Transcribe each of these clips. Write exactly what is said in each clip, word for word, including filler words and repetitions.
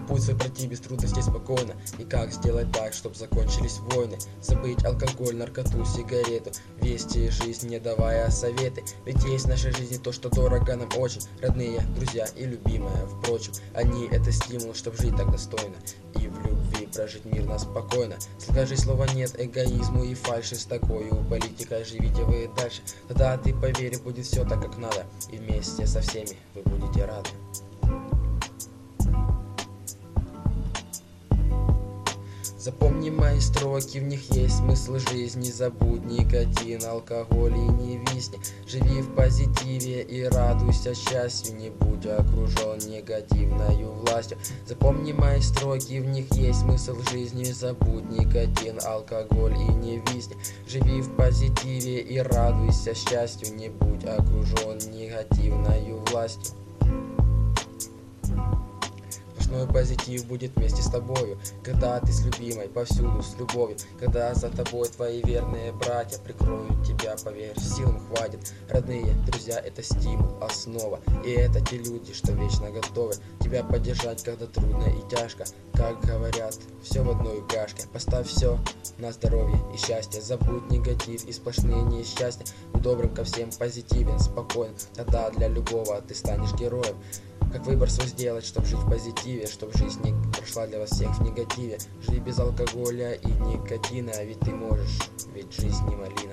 путь свой пройти без трудностей спокойно. И как сделать так, чтобы закончились войны? Забыть алкоголь, наркоту, сигарету, вести жизнь, не давая советы. Ведь есть в нашей жизни то, что дорого нам очень. Родные, друзья и любимая. Впрочем, они это стимул, чтобы жить так достойно и в любви прожить мирно, спокойно. Скажи слова нет эгоизму и фальши. С такой политикой живите вы дальше. Тогда ты поверь, будет все так, как надо. И вместе со всеми вы будете рады. Запомни мои строки, в них есть смысл жизни. Забудь никотин, алкоголь и не висни. Живи в позитиве и радуйся счастью. Не будь окружен негативною властью. Запомни мои строки, в них есть смысл жизни. Забудь никотин, алкоголь и не висни. Живи в позитиве и радуйся счастью. Не будь окружен негативною властью. Сплошной позитив будет вместе с тобою, когда ты с любимой, повсюду с любовью. Когда за тобой твои верные братья прикроют тебя, поверь, сил им хватит. Родные, друзья, это стимул, основа. И это те люди, что вечно готовы тебя поддержать, когда трудно и тяжко. Как говорят, все в одной кашке. Поставь все на здоровье и счастье. Забудь негатив и сплошные несчастья. Будь добрым ко всем, позитивен, спокоен. Тогда для любого ты станешь героем. Как выбор свой сделать, чтобы жить в позитиве, чтобы жизнь не прошла для вас всех в негативе. Живи без алкоголя и никотина, ведь ты можешь, ведь жизнь не малина.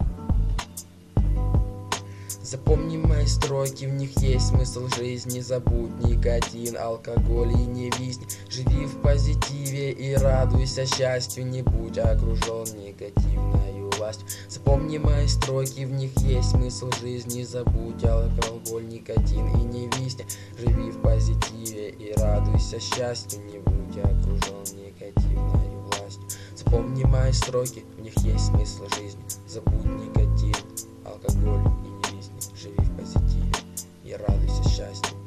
Запомни мои строки, в них есть смысл жизни. Забудь никотин, алкоголь и не висни. Живи в позитиве и радуйся счастью. Не будь окружен негативною властью. Запомни мои строки, в них есть смысл жизни. Забудь алкоголь, никотин и не висни. Живи в позитиве и радуйся счастью. Не будь окружен негативною властью. Запомни мои строки, в них есть смысл жизни. Забудь никотин, алкоголь и не висни. Живи в позитиве и радуйся счастью.